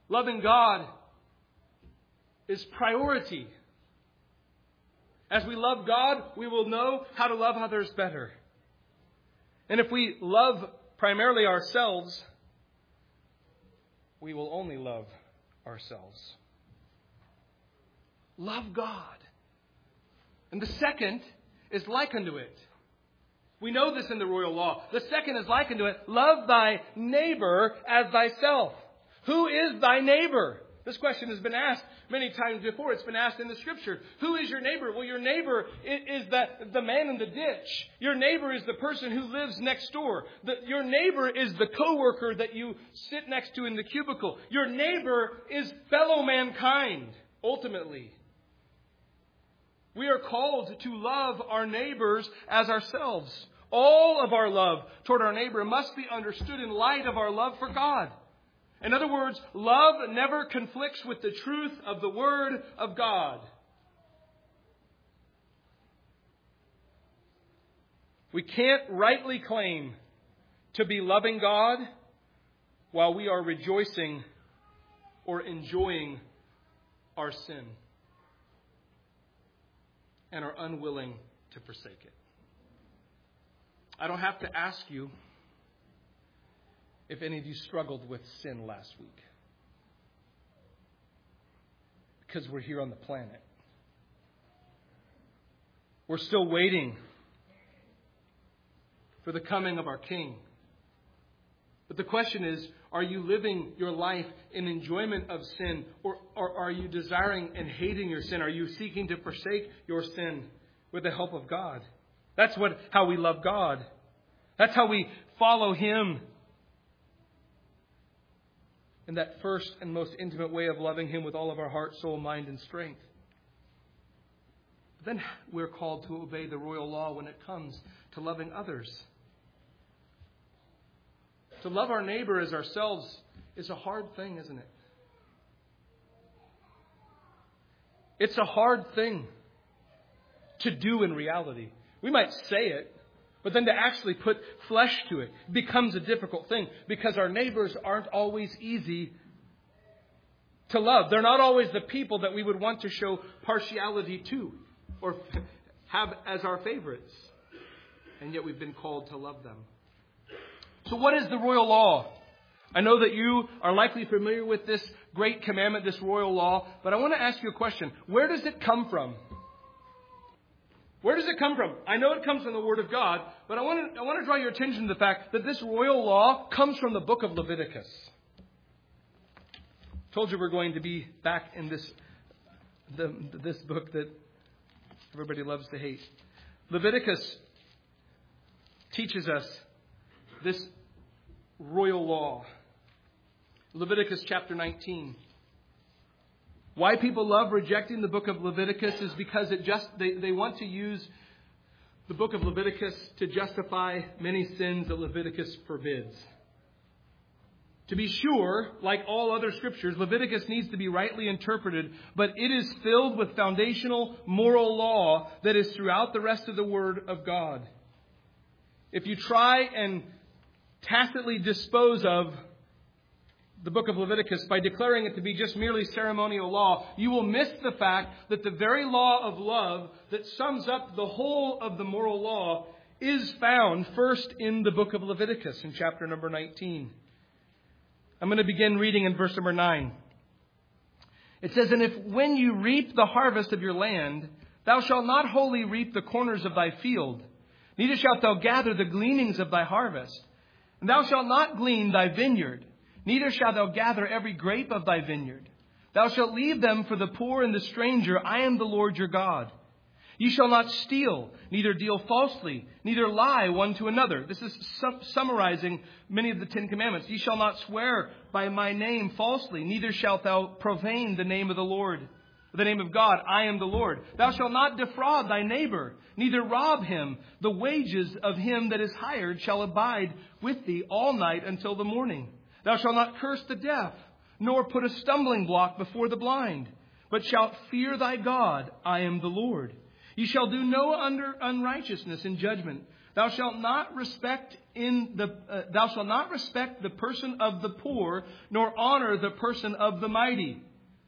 Loving God is priority. As we love God, we will know how to love others better. And if we love primarily ourselves, we will only love ourselves. Love God. And the second is like unto it. We know this in the royal law. The second is like unto it. Love thy neighbor as thyself. Who is thy neighbor? This question has been asked many times before. It's been asked in the Scripture. Who is your neighbor? Well, your neighbor is the man in the ditch. Your neighbor is the person who lives next door. Your neighbor is the coworker that you sit next to in the cubicle. Your neighbor is fellow mankind, ultimately. We are called to love our neighbors as ourselves. All of our love toward our neighbor must be understood in light of our love for God. In other words, love never conflicts with the truth of the Word of God. We can't rightly claim to be loving God while we are rejoicing or enjoying our sin and are unwilling to forsake it. I don't have to ask you if any of you struggled with sin last week, because we're here on the planet. We're still waiting for the coming of our King. But the question is, are you living your life in enjoyment of sin, or are you desiring and hating your sin? Are you seeking to forsake your sin with the help of God? That's how we love God. That's how we follow Him. In that first and most intimate way of loving Him with all of our heart, soul, mind, and strength. But then we're called to obey the royal law when it comes to loving others. To love our neighbor as ourselves is a hard thing, isn't it? It's a hard thing to do in reality. We might say it, but then to actually put flesh to it becomes a difficult thing, because our neighbors aren't always easy to love. They're not always the people that we would want to show partiality to or have as our favorites. And yet we've been called to love them. So what is the royal law? I know that you are likely familiar with this great commandment, this royal law, but I want to ask you a question. Where does it come from? Where does it come from? I know it comes from the Word of God, but I want to draw your attention to the fact that this royal law comes from the book of Leviticus. I told you we're going to be back in this book that everybody loves to hate. Leviticus teaches us this royal law. Leviticus chapter 19. Why people love rejecting the book of Leviticus is because they want to use the book of Leviticus to justify many sins that Leviticus forbids. To be sure, like all other scriptures, Leviticus needs to be rightly interpreted, but it is filled with foundational moral law that is throughout the rest of the Word of God. If you try and tacitly dispose of the book of Leviticus by declaring it to be just merely ceremonial law, you will miss the fact that the very law of love that sums up the whole of the moral law is found first in the book of Leviticus in chapter number 19. I'm going to begin reading in verse number 9. It says, "And if when you reap the harvest of your land, thou shalt not wholly reap the corners of thy field, neither shalt thou gather the gleanings of thy harvest. And thou shalt not glean thy vineyard, neither shalt thou gather every grape of thy vineyard. Thou shalt leave them for the poor and the stranger. I am the Lord your God. Ye shall not steal, neither deal falsely, neither lie one to another." This is summarizing many of the 10 Commandments. "Ye shall not swear by my name falsely, neither shalt thou profane the name of the Lord, the name of God. I am the Lord. Thou shalt not defraud thy neighbor, neither rob him. The wages of him that is hired shall abide with thee all night until the morning. Thou shalt not curse the deaf, nor put a stumbling block before the blind, but shalt fear thy God. I am the Lord. Ye shall do no unrighteousness in judgment. Thou shalt not respect the person of the poor, nor honor the person of the mighty.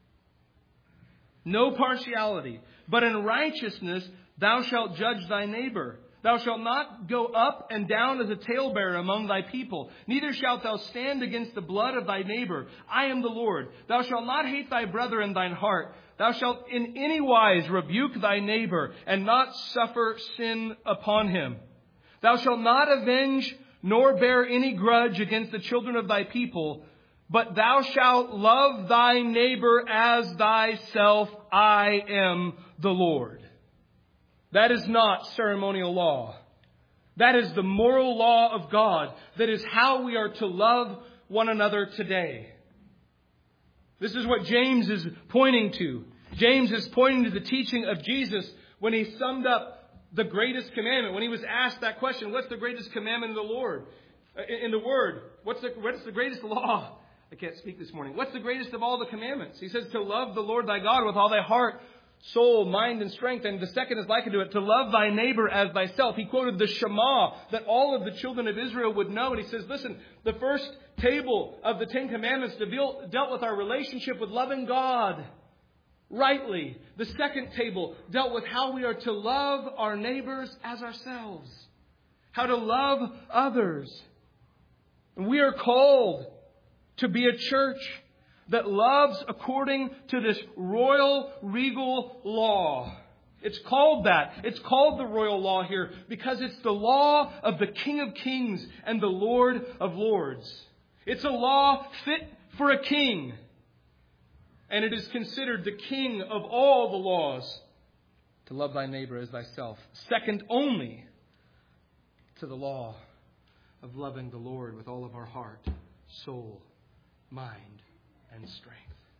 No partiality. But in righteousness thou shalt judge thy neighbor. Thou shalt not go up and down as a talebearer among thy people. Neither shalt thou stand against the blood of thy neighbor. I am the Lord. Thou shalt not hate thy brother in thine heart. Thou shalt in any wise rebuke thy neighbor, and not suffer sin upon him. Thou shalt not avenge, nor bear any grudge against the children of thy people, but thou shalt love thy neighbor as thyself. I am the Lord. That is not ceremonial law. That is the moral law of God. That is how we are to love one another today. This is what James is pointing to. James is pointing to the teaching of Jesus when he summed up the greatest commandment. When he was asked that question, what's the greatest commandment of the Lord? In the Word, what's the greatest law? I can't speak this morning. What's the greatest of all the commandments? He says to love the Lord thy God with all thy heart, soul, mind, and strength. And the second is likened to it, to love thy neighbor as thyself. He quoted the Shema that all of the children of Israel would know. And he says, listen, the first table of the Ten Commandments dealt with our relationship with loving God rightly. The second table dealt with how we are to love our neighbors as ourselves. How to love others. And we are called to be a church that loves according to this royal, regal law. It's called that. It's called the royal law here because it's the law of the King of Kings and the Lord of Lords. It's a law fit for a king. And it is considered the king of all the laws, to love thy neighbor as thyself. Second only to the law of loving the Lord with all of our heart, soul, mind, and strength.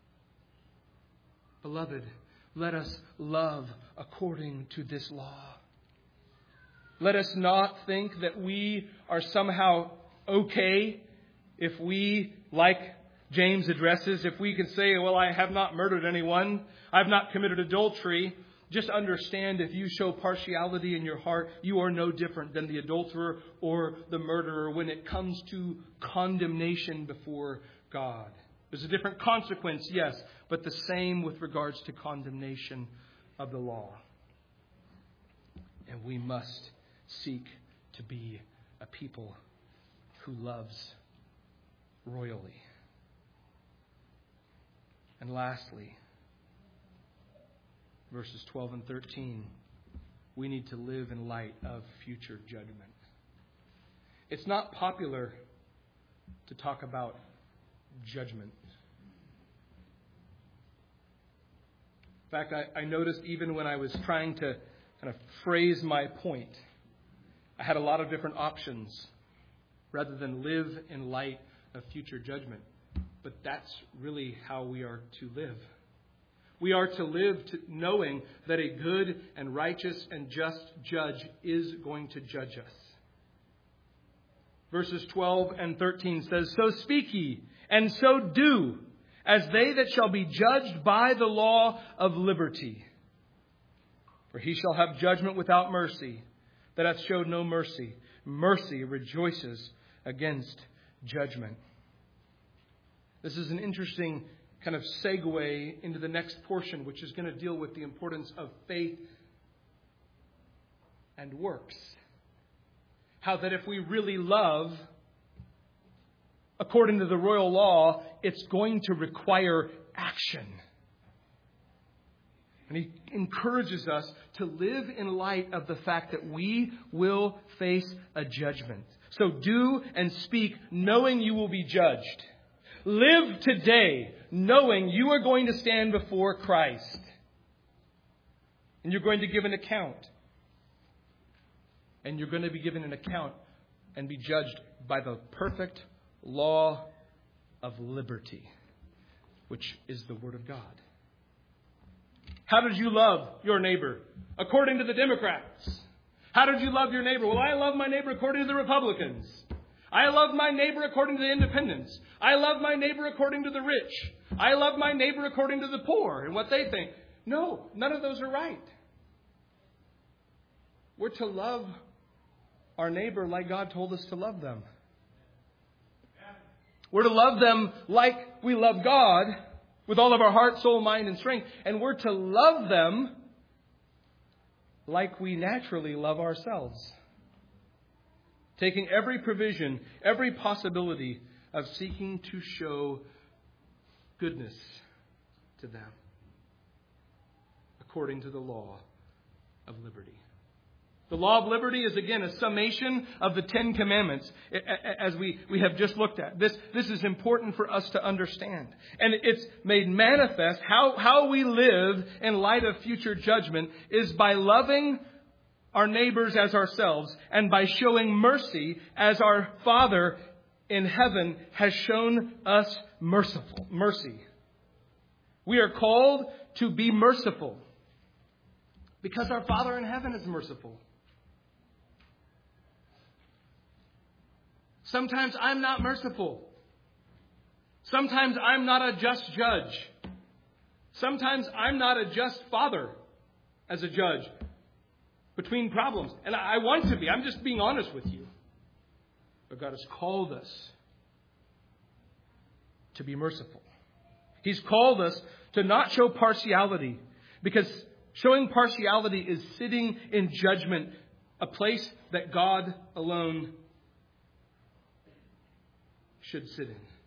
Beloved, let us love according to this law. Let us not think that we are somehow okay if we, like James addresses, if we can say, well, I have not murdered anyone, I've not committed adultery. Just understand, if you show partiality in your heart, you are no different than the adulterer or the murderer when it comes to condemnation before God. There's a different consequence, yes, but the same with regards to condemnation of the law. And we must seek to be a people who loves royally. And lastly, verses 12 and 13, we need to live in light of future judgment. It's not popular to talk about judgment. In fact, I noticed even when I was trying to kind of phrase my point, I had a lot of different options rather than live in light of future judgment. But that's really how we are to live. We are to live knowing that a good and righteous and just judge is going to judge us. Verses 12 and 13 says, So speak ye, and so do, as they that shall be judged by the law of liberty. For he shall have judgment without mercy, that hath showed no mercy. Mercy rejoices against judgment. This is an interesting kind of segue into the next portion, which is going to deal with the importance of faith and works. How that if we really love, according to the royal law, it's going to require action. And he encourages us to live in light of the fact that we will face a judgment. So do and speak knowing you will be judged. Live today knowing you are going to stand before Christ. And you're going to give an account. And you're going to be given an account and be judged by the perfect law of liberty, which is the Word of God. How did you love your neighbor? According to the Democrats. How did you love your neighbor? Well, I love my neighbor according to the Republicans. I love my neighbor according to the independents. I love my neighbor according to the rich. I love my neighbor according to the poor and what they think. No, none of those are right. We're to love our neighbor like God told us to love them. We're to love them like we love God with all of our heart, soul, mind, and strength. And we're to love them like we naturally love ourselves. Taking every provision, every possibility of seeking to show goodness to them according to the law of liberty. The law of liberty is, again, a summation of the Ten Commandments, as we have just looked at. This is important for us to understand. And it's made manifest how we live in light of future judgment is by loving our neighbors as ourselves and by showing mercy as our Father in heaven has shown us mercy. We are called to be merciful because our Father in heaven is merciful. Sometimes I'm not merciful. Sometimes I'm not a just judge. Sometimes I'm not a just father as a judge between problems. And I want to be. I'm just being honest with you. But God has called us to be merciful. He's called us to not show partiality, because showing partiality is sitting in judgment, a place that God alone should sit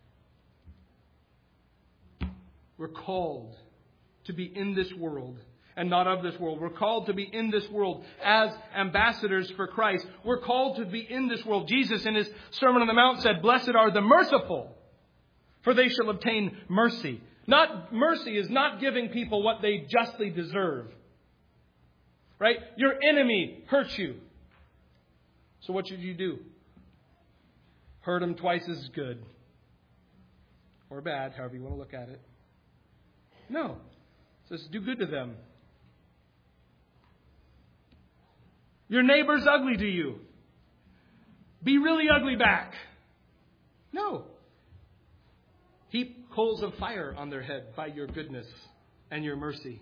in. We're called to be in this world and not of this world. We're called to be in this world as ambassadors for Christ. We're called to be in this world. Jesus in his Sermon on the Mount said, "Blessed are the merciful, for they shall obtain mercy." Mercy is not giving people what they justly deserve. Right? Your enemy hurt you. So what should you do? Hurt them twice as good. Or bad, however you want to look at it. No. It says do good to them. Your neighbor's ugly to you. Be really ugly back. No. Heap coals of fire on their head by your goodness and your mercy.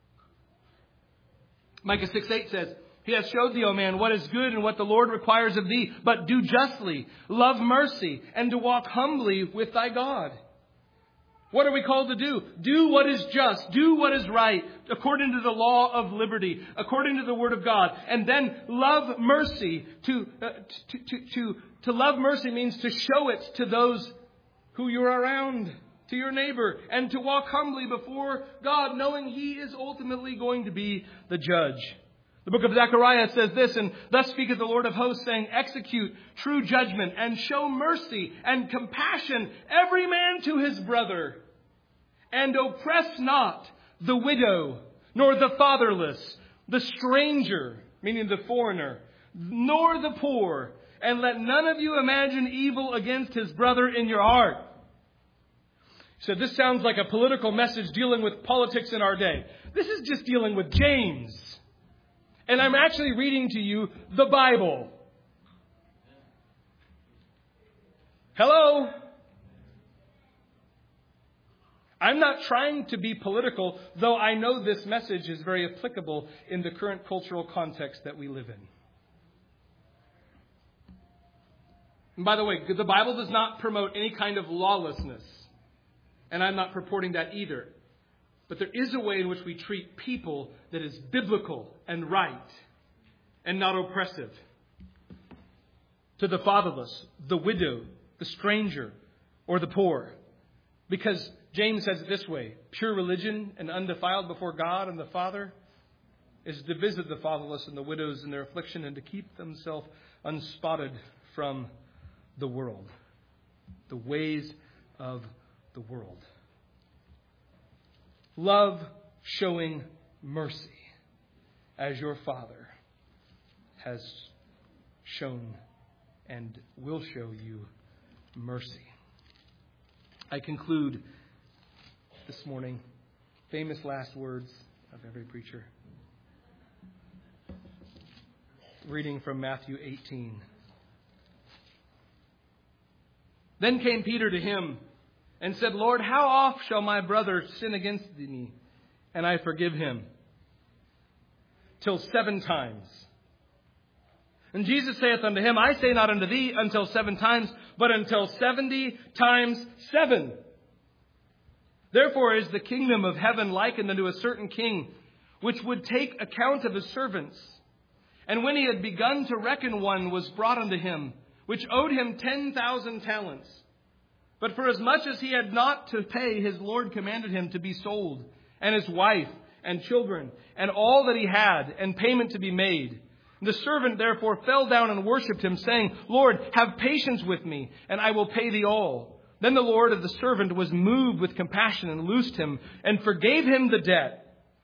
Micah 6:8 says, "He has showed thee, O man, what is good and what the Lord requires of thee, but do justly, love mercy, and to walk humbly with thy God." What are we called to do? Do what is just. Do what is right, according to the law of liberty, according to the Word of God. And then love mercy. To love mercy means to show it to those who you're around, to your neighbor, and to walk humbly before God, knowing He is ultimately going to be the judge. The book of Zechariah says this, "And thus speaketh the Lord of hosts, saying, Execute true judgment, and show mercy and compassion every man to his brother. And oppress not the widow, nor the fatherless, the stranger," meaning the foreigner, "nor the poor. And let none of you imagine evil against his brother in your heart." So this sounds like a political message dealing with politics in our day. This is just dealing with James. And I'm actually reading to you the Bible. Hello? I'm not trying to be political, though I know this message is very applicable in the current cultural context that we live in. And by the way, the Bible does not promote any kind of lawlessness. And I'm not purporting that either. But there is a way in which we treat people that is biblical and right and not oppressive. To the fatherless, the widow, the stranger, or the poor. Because James says it this way: pure religion and undefiled before God and the Father is to visit the fatherless and the widows in their affliction and to keep themselves unspotted from the world, the ways of the world. Love showing mercy as your Father has shown and will show you mercy. I conclude this morning, famous last words of every preacher. Reading from Matthew 18. Then came Peter to him and said, "Lord, how oft shall my brother sin against me, and I forgive him? Till 7 times. And Jesus saith unto him, I say not unto thee until 7 times, but until 70 times 7. Therefore is the kingdom of heaven likened unto a certain king, which would take account of his servants. And when he had begun to reckon, one was brought unto him, which owed him 10,000 talents. But for as much as he had not to pay, his Lord commanded him to be sold, and his wife, and children, and all that he had, and payment to be made. The servant therefore fell down and worshipped him, saying, Lord, have patience with me, and I will pay thee all. Then the Lord of the servant was moved with compassion, and loosed him, and forgave him the debt.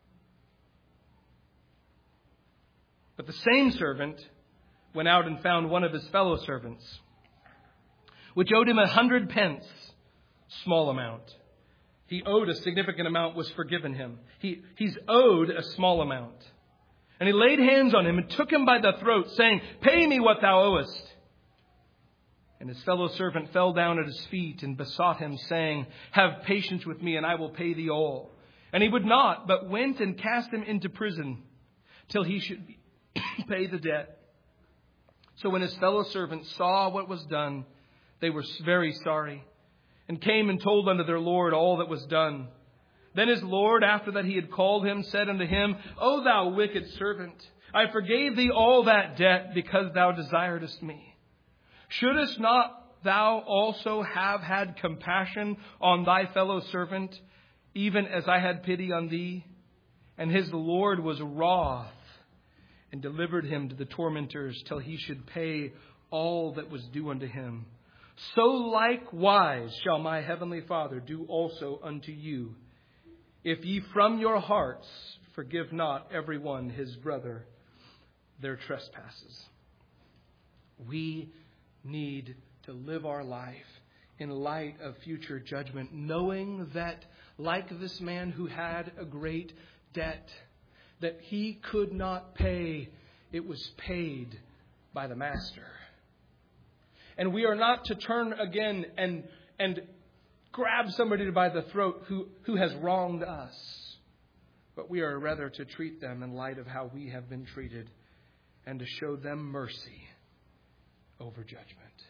But the same servant went out and found one of his fellow servants, which owed him 100 pence, small amount. He owed a significant amount, was forgiven him. He's owed a small amount. And he laid hands on him and took him by the throat, saying, Pay me what thou owest. And his fellow servant fell down at his feet and besought him, saying, Have patience with me, and I will pay thee all. And he would not, but went and cast him into prison till he should pay the debt. So when his fellow servants saw what was done, they were very sorry, and came and told unto their Lord all that was done. Then his Lord, after that he had called him, said unto him, O thou wicked servant, I forgave thee all that debt, because thou desiredest me. Shouldest not thou also have had compassion on thy fellow servant, even as I had pity on thee? And his Lord was wroth, and delivered him to the tormentors, till he should pay all that was due unto him. So likewise shall my heavenly Father do also unto you, if ye from your hearts forgive not every one his brother their trespasses. We need to live our life in light of future judgment, knowing that, like this man who had a great debt that he could not pay, it was paid by the master. And we are not to turn again and grab somebody by the throat who has wronged us. But we are rather to treat them in light of how we have been treated, and to show them mercy over judgment.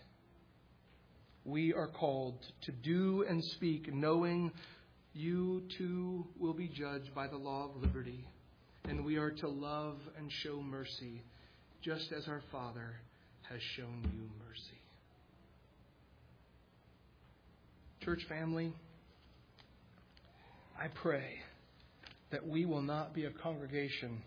We are called to do and speak, knowing you too will be judged by the law of liberty. And we are to love and show mercy, just as our Father has shown you mercy. Church family, I pray that we will not be a congregation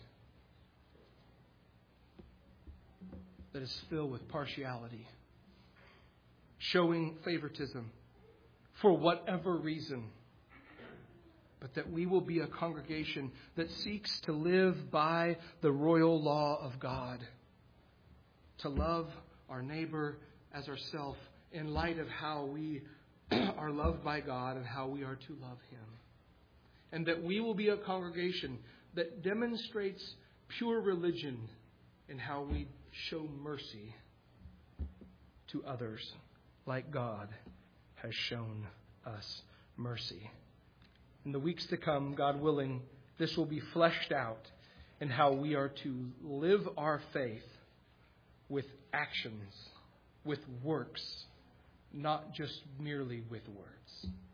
that is filled with partiality, showing favoritism for whatever reason, but that we will be a congregation that seeks to live by the royal law of God, to love our neighbor as ourselves in light of how we are loved by God and how we are to love Him. And that we will be a congregation that demonstrates pure religion in how we show mercy to others, like God has shown us mercy. In the weeks to come, God willing, this will be fleshed out in how we are to live our faith with actions, with works, not just merely with words.